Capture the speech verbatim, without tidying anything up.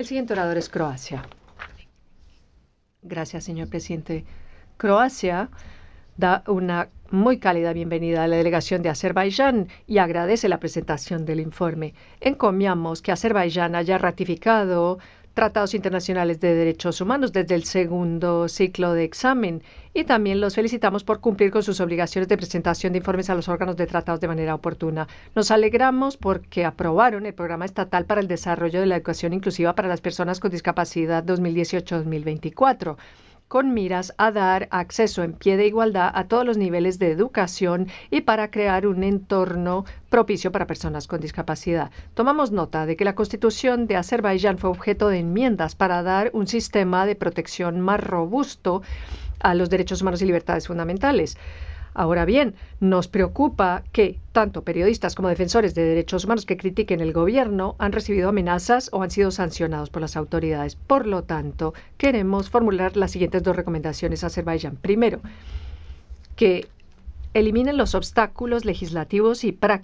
El siguiente orador es Croacia. Gracias, señor presidente. Croacia da una muy cálida bienvenida a la delegación de Azerbaiyán y agradece la presentación del informe. Encomiamos que Azerbaiyán haya ratificado tratados internacionales de derechos humanos desde el segundo ciclo de examen y también los felicitamos por cumplir con sus obligaciones de presentación de informes a los órganos de tratados de manera oportuna. Nos alegramos porque aprobaron el Programa Estatal para el Desarrollo de la Educación Inclusiva para las Personas con Discapacidad dos mil dieciocho a dos mil veinticuatro, con miras a dar acceso en pie de igualdad a todos los niveles de educación y para crear un entorno propicio para personas con discapacidad. Tomamos nota de que la Constitución de Azerbaiyán fue objeto de enmiendas para dar un sistema de protección más robusto a los derechos humanos y libertades fundamentales. Ahora bien, nos preocupa que tanto periodistas como defensores de derechos humanos que critiquen el gobierno han recibido amenazas o han sido sancionados por las autoridades. Por lo tanto, queremos formular las siguientes dos recomendaciones a Azerbaiyán. Primero, que eliminen los obstáculos legislativos y prácticos